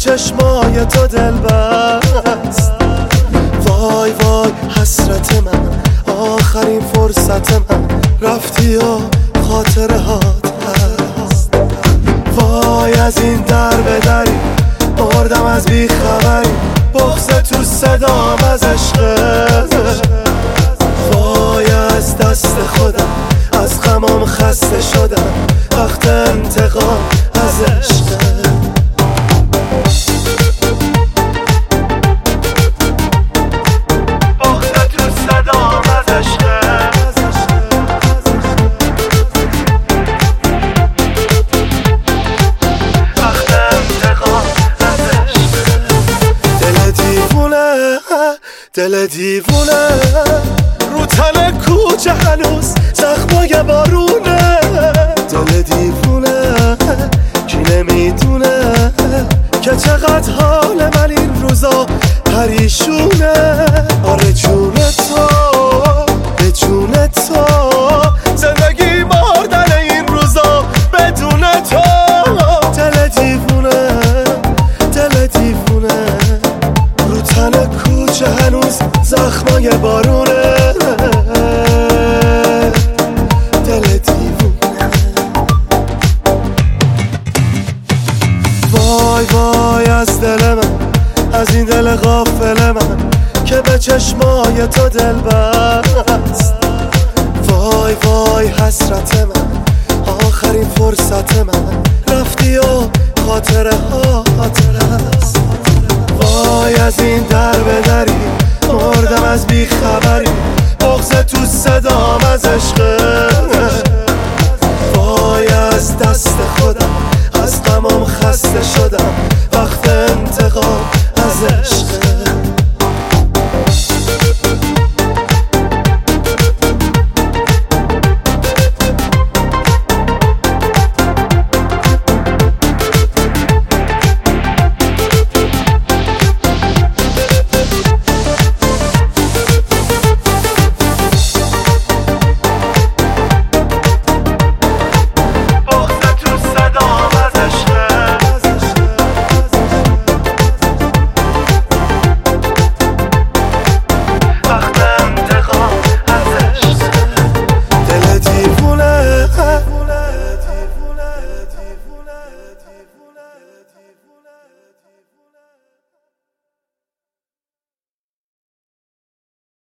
چشمای تو دل بست. وای وای حسرت من، آخرین فرصت من، رفتی و خاطره هات هست. وای از این در به دری مردم از بیخبری، بغض تو صدام از عشقت. وای از دست خودم، از غمام خسته شدم، وقت انتقام از عشقت. دل دیوونه رو تن کوچه هنوز زخمای بارونه. دل دیوونه کی نمیدونه که چقدر حال من این روزا پریشونه. آره جون تو به جون تو، زندگی مردن این روزا بدون تو. دل دیوونه دل دیوونه رو تن کوچه هنوز زخمای بارونه. دل دیوونه. وای وای از دل من، از این دل غافل من که به چشمای تو دل بست. وای وای حسرت من، آخرین فرصت من، رفتی و خاطره هست. وای از این در به دری مردم از بیخبری، بغض تو صدام از عشقت. وای از دست خودم، از غمام خسته شدم، وقت